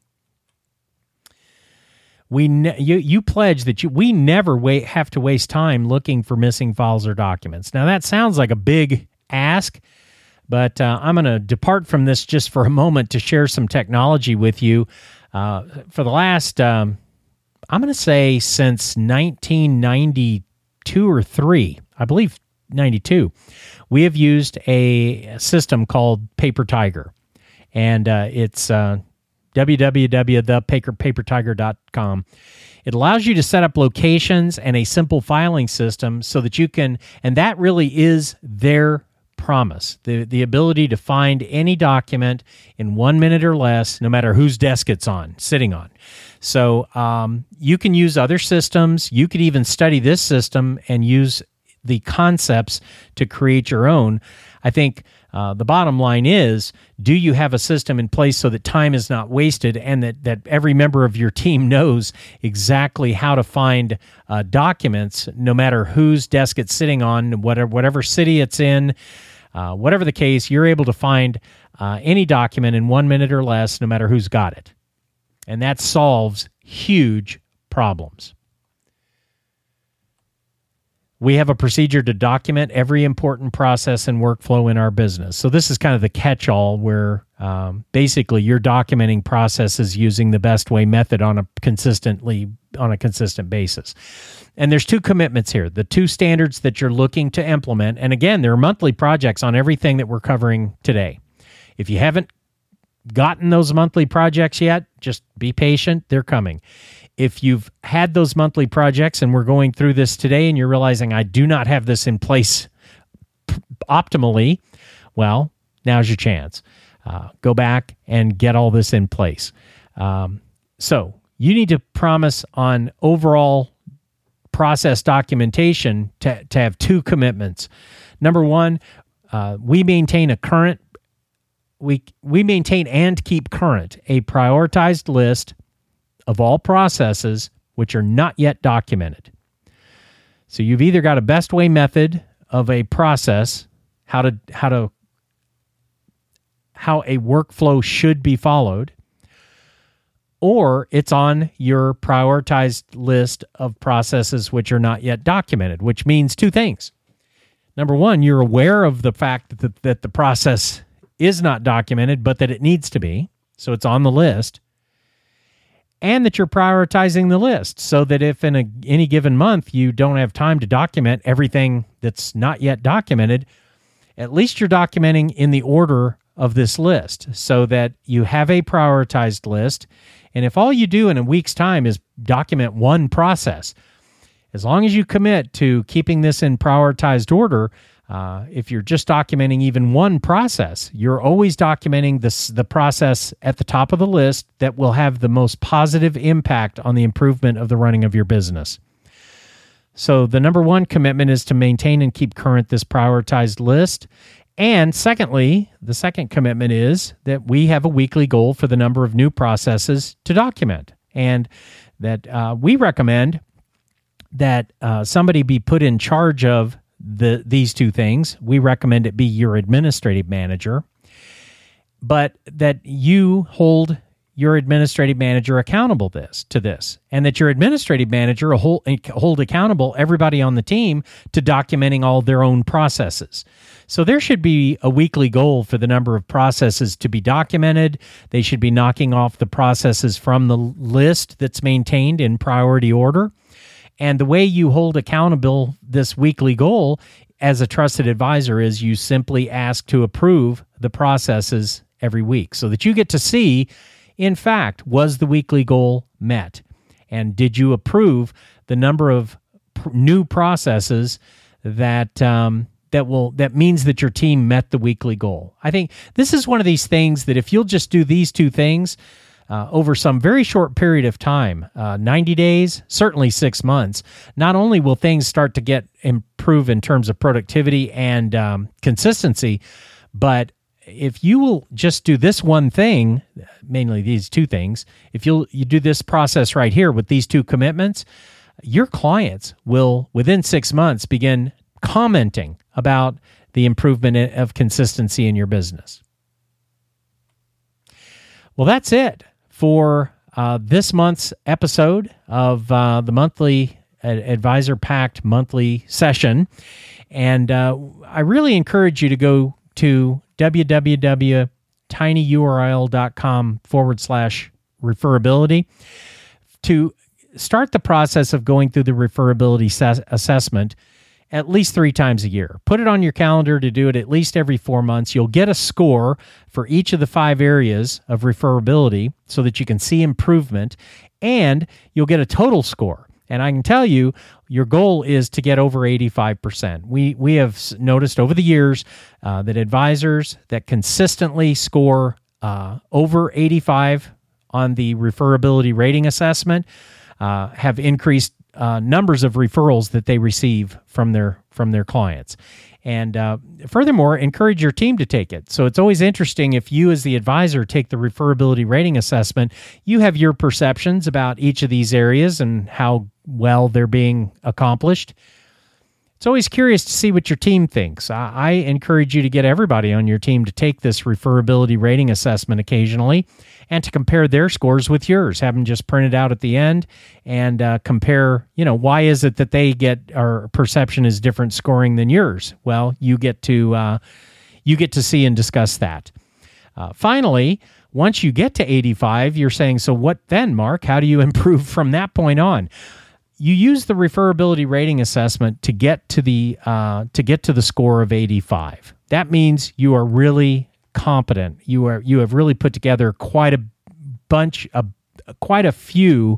We ne- you you pledge that you we never wait have to waste time looking for missing files or documents. Now that sounds like a big ask, but uh, I'm going to depart from this just for a moment to share some technology with you. Uh, for the last, um, I'm going to say since nineteen ninety-two or three, I believe ninety-two, we have used a system called Paper Tiger, and uh, it's uh, w w w dot the paper tiger dot com. It allows you to set up locations and a simple filing system so that you can, and that really is their promise, the, the ability to find any document in one minute or less, no matter whose desk it's on, sitting on. So um, you can use other systems. You could even study this system and use the concepts to create your own. I think uh, the bottom line is, do you have a system in place so that time is not wasted and that, that every member of your team knows exactly how to find uh, documents, no matter whose desk it's sitting on, whatever, whatever city it's in, uh, whatever the case, you're able to find uh, any document in one minute or less, no matter who's got it. And that solves huge problems. We have a procedure to document every important process and workflow in our business. So this is kind of the catch-all where um, basically you're documenting processes using the best way method on a consistently on a consistent basis. And there's two commitments here, the two standards that you're looking to implement. And again, there are monthly projects on everything that we're covering today. If you haven't gotten those monthly projects yet, just be patient. They're coming. If you've had those monthly projects and we're going through this today and you're realizing I do not have this in place p- optimally, well, now's your chance. Uh, go back and get all this in place. Um, so you need to promise on overall process documentation to, to have two commitments. Number one, uh, we maintain a current, we we maintain and keep current a prioritized list of all processes which are not yet documented. So you've either got a best way method of a process, how to how to how a workflow should be followed, or it's on your prioritized list of processes which are not yet documented, which means two things. Number one, you're aware of the fact that the, that the process is not documented, but that it needs to be, so it's on the list, and that you're prioritizing the list so that if in a, any given month you don't have time to document everything that's not yet documented, at least you're documenting in the order of this list so that you have a prioritized list. And if all you do in a week's time is document one process, as long as you commit to keeping this in prioritized order, uh, if you're just documenting even one process, you're always documenting this, the process at the top of the list that will have the most positive impact on the improvement of the running of your business. So the number one commitment is to maintain and keep current this prioritized list. And secondly, the second commitment is that we have a weekly goal for the number of new processes to document, and that uh, we recommend that uh, somebody be put in charge of the these two things. We recommend it be your administrative manager, but that you hold your administrative manager accountable this to this, and that your administrative manager will hold, hold accountable everybody on the team to documenting all their own processes. So there should be a weekly goal for the number of processes to be documented. They should be knocking off the processes from the list that's maintained in priority order. And the way you hold accountable this weekly goal as a trusted advisor is you simply ask to approve the processes every week so that you get to see, in fact, was the weekly goal met? And did you approve the number of pr- new processes that um, that will that means that your team met the weekly goal? I think this is one of these things that if you'll just do these two things uh, over some very short period of time, uh, ninety days, certainly six months, not only will things start to get improve in terms of productivity and um, consistency, but if you will just do this one thing, mainly these two things, if you'll you do this process right here with these two commitments, your clients will, within six months, begin commenting about the improvement of consistency in your business. Well, that's it for uh, this month's episode of uh, the monthly Advisor Pact monthly session. And uh, I really encourage you to go to www.tinyurl.com forward slash referability to start the process of going through the referability ses- assessment at least three times a year. Put it on your calendar to do it at least every four months. You'll get a score for each of the five areas of referability so that you can see improvement, and you'll get a total score. And I can tell you, your goal is to get over eighty-five percent. We we have noticed over the years uh, that advisors that consistently score uh, over eighty-five on the referability rating assessment uh, have increased uh, numbers of referrals that they receive from their from their clients. And uh, furthermore, encourage your team to take it. So it's always interesting if you as the advisor take the referability rating assessment, you have your perceptions about each of these areas and how well they're being accomplished. It's always curious to see what your team thinks. I, I encourage you to get everybody on your team to take this referability rating assessment occasionally and to compare their scores with yours. Have them just print it out at the end and uh, compare, you know, why is it that they get, or perception is different scoring than yours? Well, you get to uh, you get to see and discuss that. Uh, finally, once you get to eighty-five, you're saying, so what then, Mark? How do you improve from that point on? You use the referability rating assessment to get to the uh, to get to the score of eighty-five. That means you are really competent. You are you have really put together quite a bunch of quite a few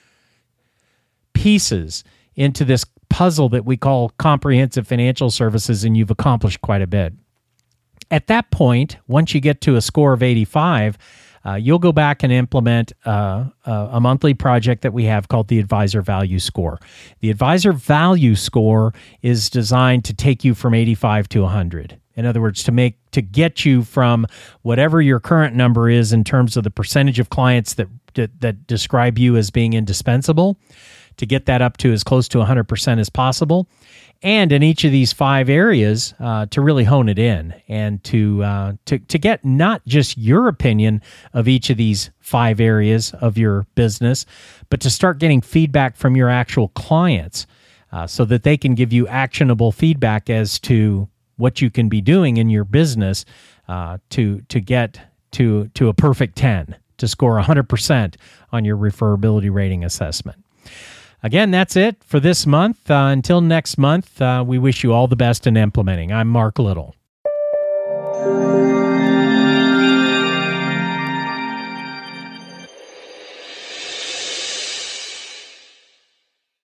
pieces into this puzzle that we call comprehensive financial services, and you've accomplished quite a bit. At that point, once you get to a score of eighty-five, uh, you'll go back and implement uh, a, a monthly project that we have called the Advisor Value Score. The Advisor Value Score is designed to take you from eighty-five to one hundred. In other words, to make to get you from whatever your current number is in terms of the percentage of clients that that, that describe you as being indispensable, to get that up to as close to one hundred percent as possible. And in each of these five areas, uh, to really hone it in and to, uh, to to get not just your opinion of each of these five areas of your business, but to start getting feedback from your actual clients uh, so that they can give you actionable feedback as to what you can be doing in your business uh, to to get to to a perfect ten, to score one hundred percent on your referability rating assessment. Again, that's it for this month. Uh, until next month, uh, we wish you all the best in implementing. I'm Mark Little.